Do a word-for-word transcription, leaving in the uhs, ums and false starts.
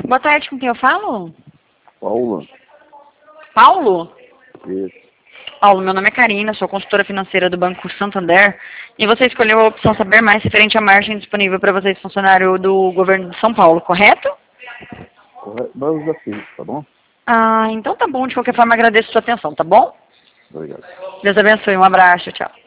Boa tarde, com quem eu falo? Paulo. Paulo? Isso. Paulo, meu nome é Karina, sou consultora financeira do Banco Santander e você escolheu a opção saber mais referente à margem disponível para vocês, funcionário do governo de São Paulo, correto? Correto. Mas eu já fiz, tá bom? Ah, então tá bom, de qualquer forma agradeço a sua atenção, tá bom? Obrigado. Deus abençoe, um abraço, tchau.